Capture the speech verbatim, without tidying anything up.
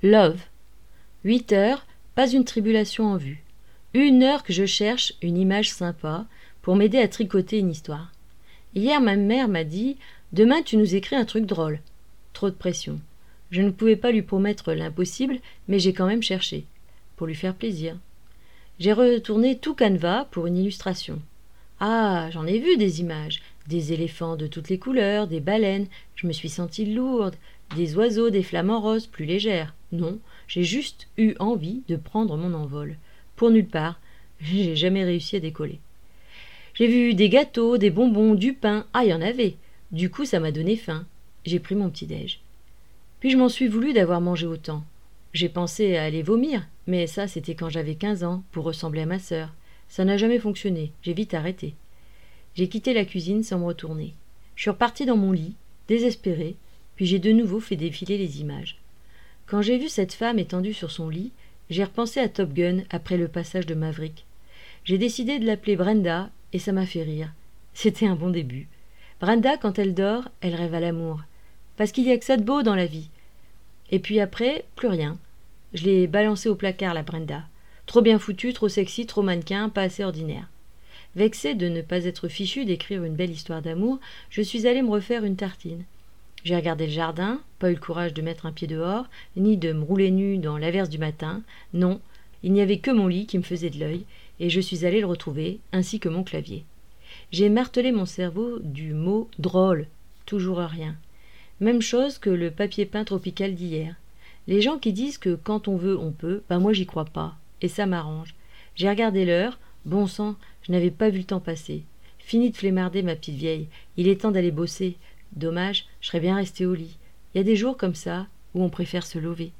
Love. Huit heures, pas une tribulation en vue. Une heure que je cherche une image sympa pour m'aider à tricoter une histoire. Hier, ma mère m'a dit « Demain, tu nous écris un truc drôle ». Trop de pression. Je ne pouvais pas lui promettre l'impossible, mais j'ai quand même cherché, pour lui faire plaisir. J'ai retourné tout Canva pour une illustration. Ah, j'en ai vu des images, des éléphants de toutes les couleurs, des baleines, je me suis sentie lourde, des oiseaux, des flamants roses plus légères. Non, j'ai juste eu envie de prendre mon envol. Pour nulle part, j'ai jamais réussi à décoller. J'ai vu des gâteaux, des bonbons, du pain, ah, il y en avait. Du coup, ça m'a donné faim. J'ai pris mon petit-déj. Puis je m'en suis voulu d'avoir mangé autant. J'ai pensé à aller vomir, mais ça, c'était quand j'avais quinze ans, pour ressembler à ma sœur. Ça n'a jamais fonctionné, j'ai vite arrêté. J'ai quitté la cuisine sans me retourner. Je suis repartie dans mon lit, désespérée, puis j'ai de nouveau fait défiler les images. Quand j'ai vu cette femme étendue sur son lit, j'ai repensé à Top Gun après le passage de Maverick. J'ai décidé de l'appeler Brenda, et ça m'a fait rire. C'était un bon début. Brenda, quand elle dort, elle rêve à l'amour. Parce qu'il n'y a que ça de beau dans la vie. Et puis après, plus rien. Je l'ai balancée au placard, la Brenda. Trop bien foutue, trop sexy, trop mannequin, pas assez ordinaire. Vexée de ne pas être fichue d'écrire une belle histoire d'amour, je suis allée me refaire une tartine. J'ai regardé le jardin, pas eu le courage de mettre un pied dehors, ni de me rouler nue dans l'averse du matin. Non, il n'y avait que mon lit qui me faisait de l'œil, et je suis allée le retrouver, ainsi que mon clavier. J'ai martelé mon cerveau du mot « drôle », toujours rien. Même chose que le papier peint tropical d'hier. Les gens qui disent que quand on veut, on peut, ben moi j'y crois pas, et ça m'arrange. J'ai regardé l'heure, bon sang, je n'avais pas vu le temps passer. Fini de flemmarder ma petite vieille, il est temps d'aller bosser. Dommage, je serais bien restée au lit. Il y a des jours comme ça où on préfère se lever.